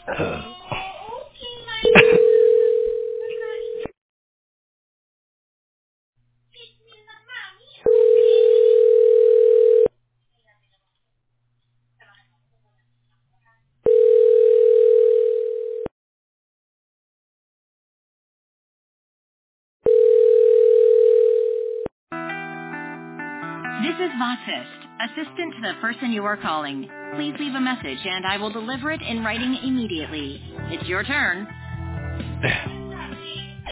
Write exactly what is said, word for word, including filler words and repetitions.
This is Voxist, assistant to the person you are calling. Please leave a message and I will deliver it in writing immediately. It's your turn.